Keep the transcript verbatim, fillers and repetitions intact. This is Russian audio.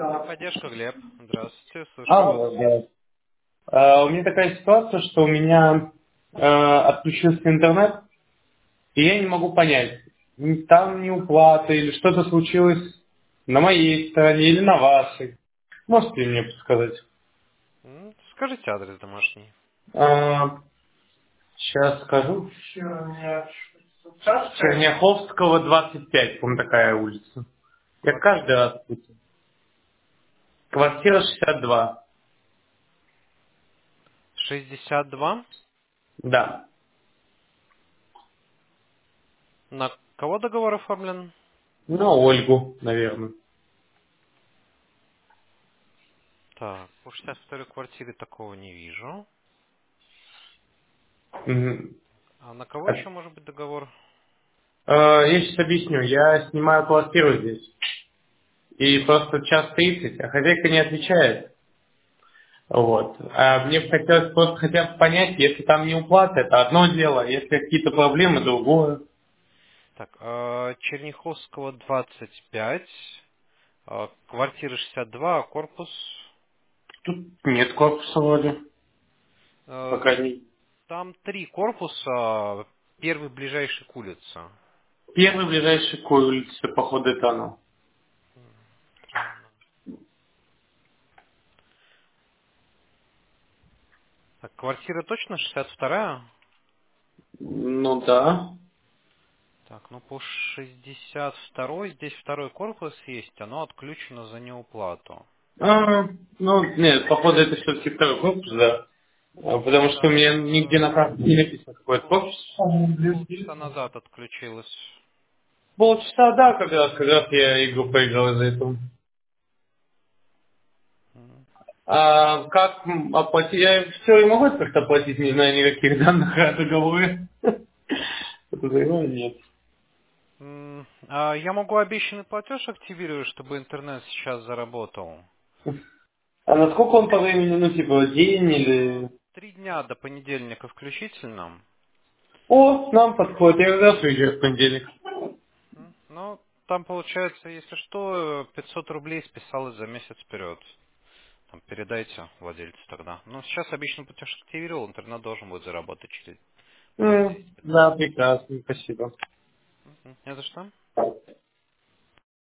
Техподдержка, Глеб. Здравствуйте, слышу вас. Алло, да. А, у меня такая ситуация, что у меня э, отключился интернет, и я не могу понять, м, там не уплата или что-то случилось на моей стороне или на вашей. Можете ли мне подсказать? М, Скажите адрес домашний. А, сейчас скажу. Черняховского, двадцать пять, по такая улица. Я каждый Квартира. раз путаю. Квартира шестьдесят два. шестьдесят два. Да. На кого договор оформлен? На Ольгу, наверное. Так, по шестьдесят второй квартире такого не вижу. Мгм. А на кого еще может быть договор? Э, Я сейчас объясню. Я снимаю квартиру здесь. И просто час тридцать, а хозяйка не отвечает. Вот. А мне бы хотелось просто хотя бы понять, если там не уплата, это одно дело, а если какие-то проблемы, другое. Так, э, Черняховского двадцать пять, э, квартира шестьдесят два, а корпус... Тут нет корпуса вроде. э, Пока не. Там три корпуса, первый ближайший к улице. Первый ближайший к улице, походу, это оно. Странно. Так, квартира точно шестьдесят вторая? Ну да. Так, ну по шестьдесят второй здесь второй корпус есть, оно отключено за неуплату. А, ну, нет, походу, это все-таки второй корпус, да. А, Потому что у Да, меня это нигде на карте не написано, какой это пол- корпус. полчаса назад отключилось. Полчаса, да, как раз, как раз я игру поиграл из-за этого. М. А как м, оплатить? Я все, я могу как-то оплатить, не знаю никаких данных о договоре. Подозреваю, нет. М, а я могу обещанный платеж активировать, чтобы интернет сейчас заработал. А насколько он по времени, ну, типа, день А, или... Три дня до понедельника включительно. О, нам подходит, я как раз уезжаю в понедельник. М, Ну, там получается, если что, пятьсот рублей списалось за месяц вперед. Там передайте владельцу тогда. Ну, сейчас обычно платеж активировал, интернет должен будет заработать через минут М, десять Да, пятнадцать. прекрасно, спасибо. Мгм. Не за что.